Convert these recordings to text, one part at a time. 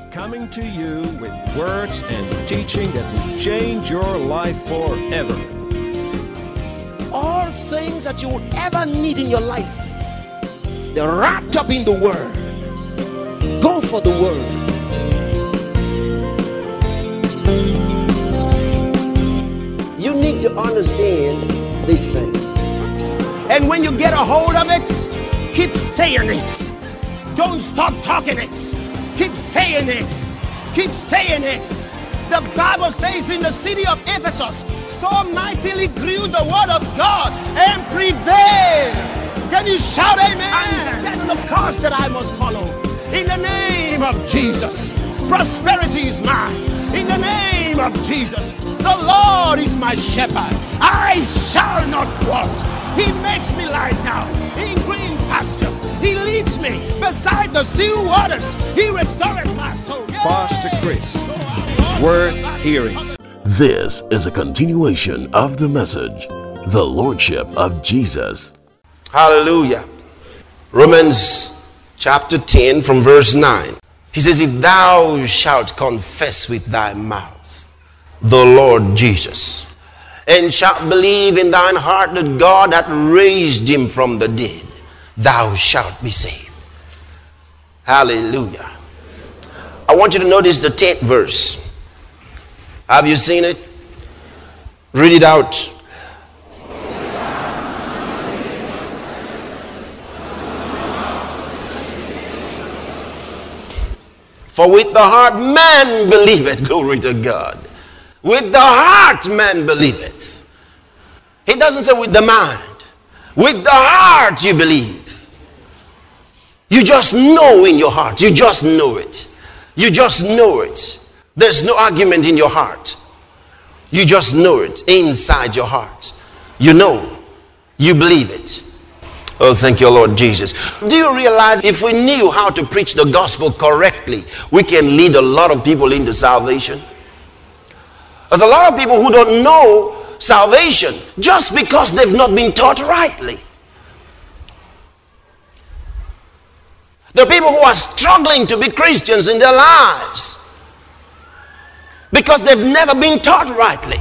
coming to you with words and teaching that will change your life forever. All things that you will ever need in your life, they're wrapped up in the Word. Go for the Word. You need to understand these things. And when you get a hold of it, keep saying it. Don't stop talking it. Keep saying it. Keep saying it. The Bible says in the city of Ephesus, so mightily grew the word of God and prevailed. Can you shout amen? And set the course that I must follow. In the name of Jesus, prosperity is mine. In the name of Jesus, the Lord is my shepherd. I shall not want. He makes me lie down in green pastures. He leads me beside the still waters. He restores my soul. Pastor Chris, worth hearing. This is a continuation of the message, the Lordship of Jesus. Hallelujah. Romans chapter 10 from verse 9. He says, if thou shalt confess with thy mouth the Lord Jesus, and shalt believe in thine heart that God hath raised him from the dead, thou shalt be saved. Hallelujah. I want you to notice the 10th verse. Have you seen it? Read it out. For with the heart man believeth, glory to God. With the heart man believeth. He doesn't say with the mind. With the heart you believe. You just know in your heart. You just know it. You just know it. There's no argument in your heart. You just know it inside your heart. You know. You believe it. Oh, thank you, Lord Jesus. Do you realize if we knew how to preach the gospel correctly, we can lead a lot of people into salvation? There's a lot of people who don't know salvation just because they've not been taught rightly. There are people who are struggling to be Christians in their lives because they've never been taught rightly.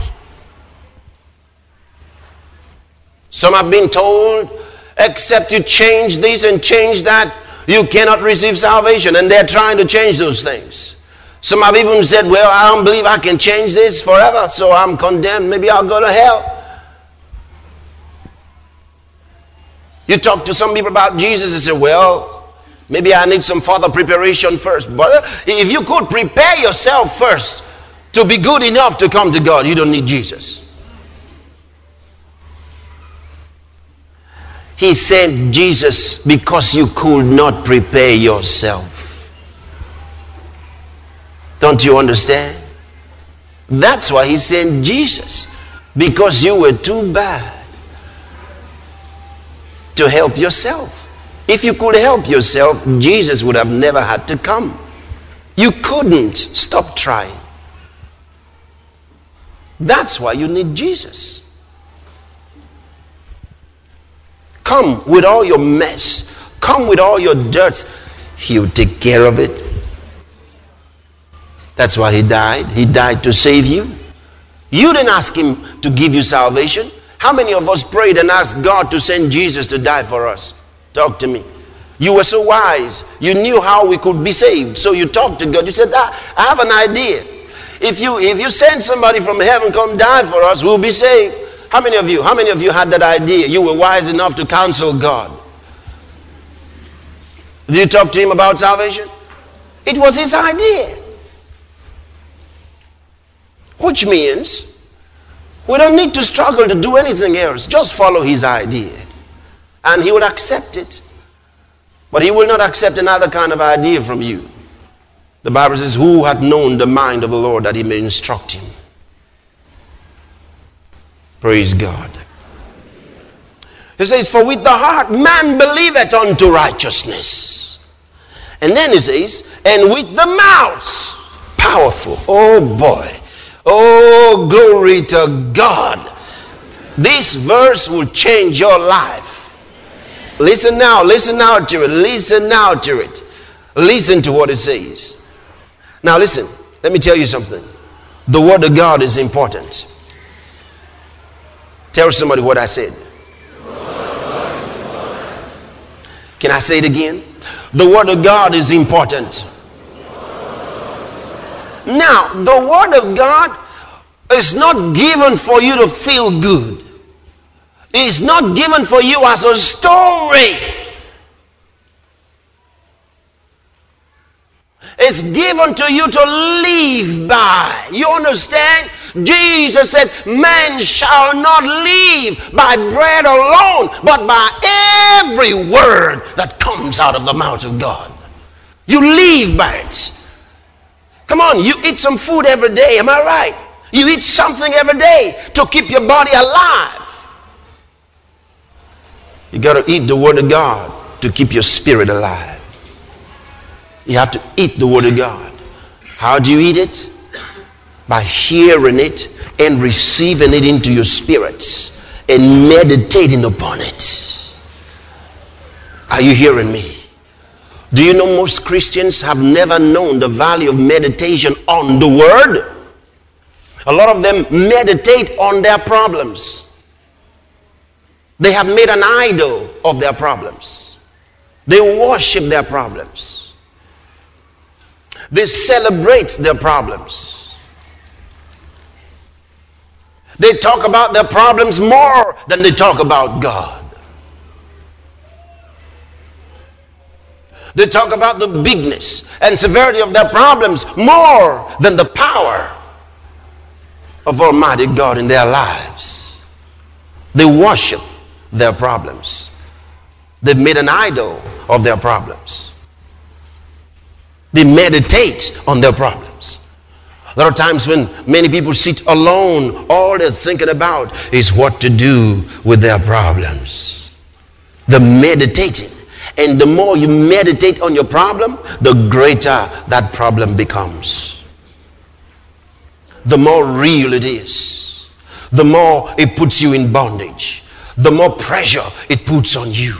Some have been told, except you change this and change that, you cannot receive salvation, and they're trying to change those things. Some have even said, well, I don't believe I can change this forever, so I'm condemned. Maybe I'll go to hell. You talk to some people about Jesus and say, well, maybe I need some further preparation first. But if you could prepare yourself first to be good enough to come to God, you don't need Jesus. He sent Jesus because you could not prepare yourself. Don't you understand? That's why he sent Jesus. Because you were too bad to help yourself. If you could help yourself, Jesus would have never had to come. You couldn't. Stop trying. That's why you need Jesus. Come with all your mess. Come with all your dirt. He'll take care of it. That's why he died. He died to save you. You didn't ask him to give you salvation. How many of us prayed and asked God to send Jesus to die for us? Talk to me. You were so wise. You knew how we could be saved. So you talked to God. You said, I have an idea. If you send somebody from heaven come die for us, we'll be saved. How many of you had that idea? You were wise enough to counsel God. Did you talk to him about salvation? It was his idea. Which means we don't need to struggle to do anything else. Just follow his idea. And he will accept it. But he will not accept another kind of idea from you. The Bible says, who hath known the mind of the Lord that he may instruct him? Praise God. He says, for with the heart man believeth unto righteousness. And then he says, and with the mouth, powerful. Oh boy. Oh, glory to God. This verse will change your life. Listen now to it. Listen now to it. Listen to what it says. Now listen, let me tell you something. The word of God is important. Tell somebody what I said. Can I say it again? The word of God is important. Now, the word of God is not given for you to feel good. It's not given for you as a story. It's given to you to live by. You understand? Jesus said, man shall not live by bread alone, but by every word that comes out of the mouth of God. You live by it. Come on, you eat some food every day, am I right? You eat something every day to keep your body alive. You got to eat the word of God to keep your spirit alive. You have to eat the word of God. How do you eat it? By hearing it and receiving it into your spirits and meditating upon it. Are you hearing me? Do you know most Christians have never known the value of meditation on the word? A lot of them meditate on their problems. They have made an idol of their problems. They worship their problems. They celebrate their problems. They talk about their problems more than they talk about God. They talk about the bigness and severity of their problems more than the power of Almighty God in their lives. They worship their problems. They've made an idol of their problems. They meditate on their problems. There are times when many people sit alone. All they're thinking about is what to do with their problems. They're meditating. And the more you meditate on your problem, the greater that problem becomes. The more real it is. The more it puts you in bondage. The more pressure it puts on you.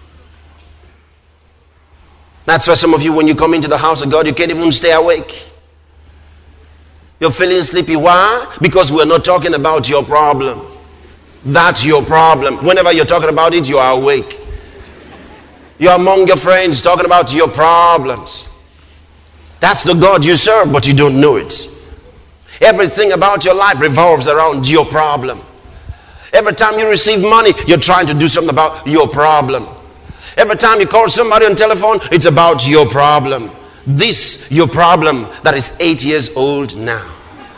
That's why some of you, when you come into the house of God, you can't even stay awake. You're feeling sleepy. Why? Because we're not talking about your problem. That's your problem. Whenever you're talking about it, you are awake. You're among your friends talking about your problems. That's the God you serve, but you don't know it. Everything about your life revolves around your problem. Every time you receive money, you're trying to do something about your problem. Every time you call somebody on telephone, it's about your problem. This, your problem that is 8 years old now.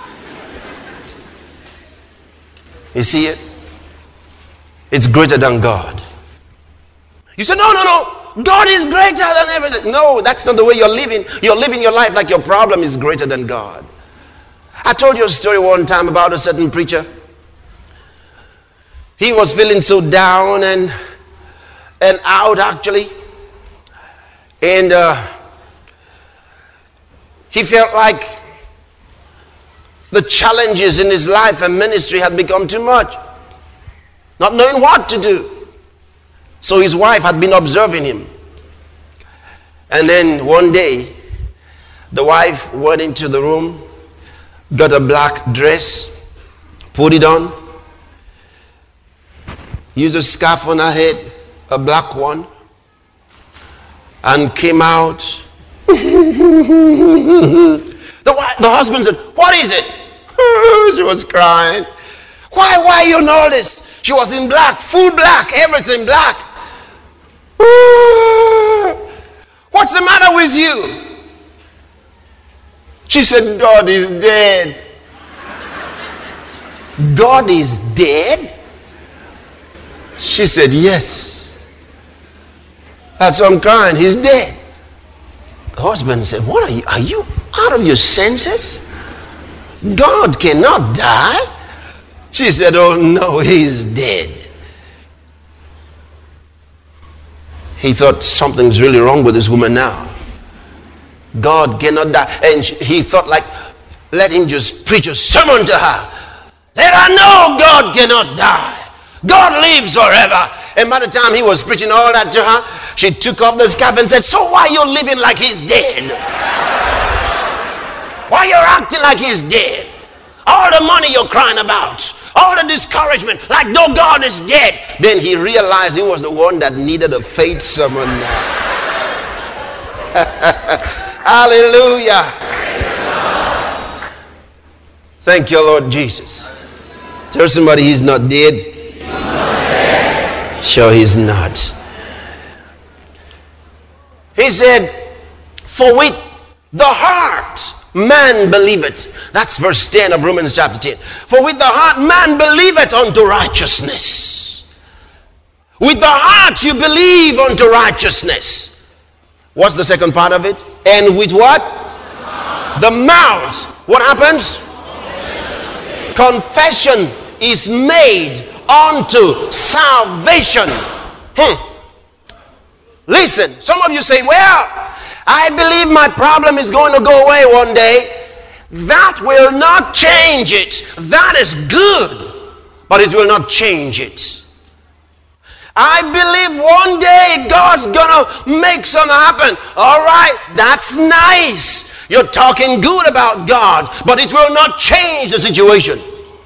You see it? It's greater than God. You say, no. God is greater than everything. No, that's not the way you're living. You're living your life like your problem is greater than God. I told you a story one time about a certain preacher. He was feeling so down and out actually. And he felt like the challenges in his life and ministry had become too much. Not knowing what to do. So his wife had been observing him. And then one day, the wife went into the room, got a black dress, put it on, used a scarf on her head, a black one, and came out. The husband said, "What is it?" She was crying. Why are you in all this? She was in black, full black, everything black. What's the matter with you? She said, God is dead. God is dead? She said, yes. That's why I'm crying. He's dead. The husband said, what are you out of your senses? God cannot die. She said, oh no, he's dead. He thought something's really wrong with this woman now. God cannot die. And he thought, like, let him just preach a sermon to her. Let her know God cannot die. God lives forever. And by the time he was preaching all that to her, she took off the scarf and said, so why are you living like he's dead? Why you're acting like he's dead? All the money you're crying about, all the discouragement, like no, God is dead. Then he realized he was the one that needed a faith summon. Hallelujah. Thank you, Lord Jesus. Tell somebody he's not dead. He's not dead. Sure, he's not. He said, for with the heart man believeth. That's verse 10 of Romans chapter 10. For with the heart man believeth unto righteousness. With the heart you believe unto righteousness. What's the second part of it? And with what? The mouth. What happens? Confession is made unto salvation. Listen, some of you say, well, I believe my problem is going to go away one day. That will not change it. That is good, but it will not change it. I believe one day God's gonna make something happen. All right, that's nice. You're talking good about God, but it will not change the situation.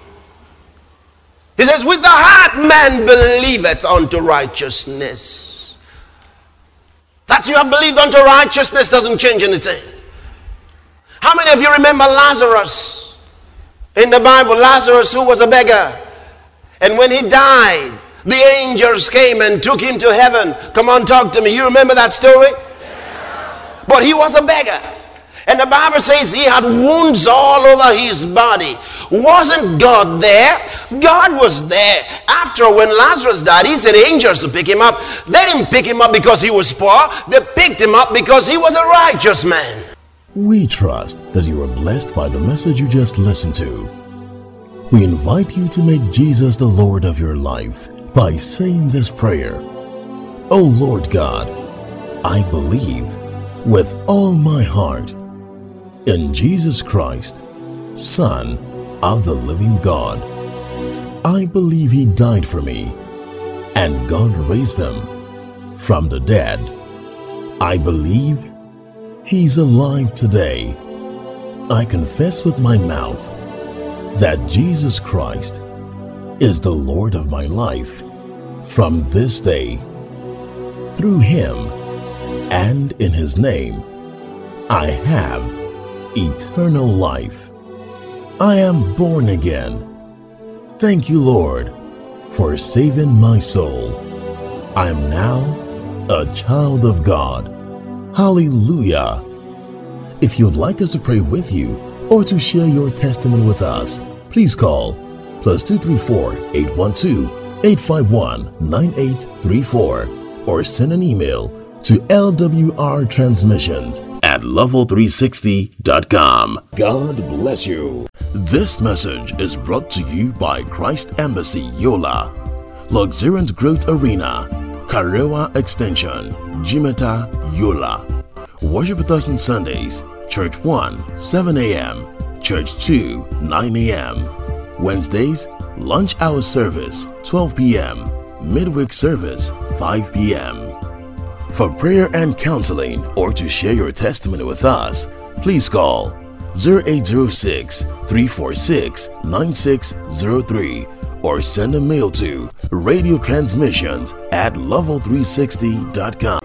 He says, with the heart man believeth unto righteousness. That you have believed unto righteousness doesn't change anything. How many of you remember Lazarus? In the Bible, Lazarus, who was a beggar. And when he died, the angels came and took him to heaven. Come on, talk to me. You remember that story? Yes. But he was a beggar. And the Bible says he had wounds all over his body. Wasn't God there? God was there. After, when Lazarus died, he sent angels to pick him up. They didn't pick him up because he was poor. They picked him up because he was a righteous man. We trust that you are blessed by the message you just listened to. We invite you to make Jesus the Lord of your life by saying this prayer. Oh Lord God, I believe with all my heart in Jesus Christ, Son of the living God. I believe he died for me and God raised him from the dead. I believe he's alive today. I confess with my mouth that Jesus Christ is the Lord of my life from this day. Through him and in his name, I have eternal life. I am born again. Thank you, Lord, for saving my soul. I am now a child of God. Hallelujah. If you'd like us to pray with you or to share your testimony with us, please call +234 812 851 9834 or send an email to lwrtransmissions@level360.com. God bless you. This message is brought to you by Christ Embassy Yola, Luxuriant Growth Arena, Karewa Extension, Jimeta, Yola. Worship with us on Sundays, Church 1, 7 a.m., Church 2, 9 a.m. Wednesdays, lunch hour service, 12 p.m., midweek service, 5 p.m. For prayer and counseling or to share your testimony with us, please call 0806-346-9603 or send a mail to radiotransmissions@level360.com.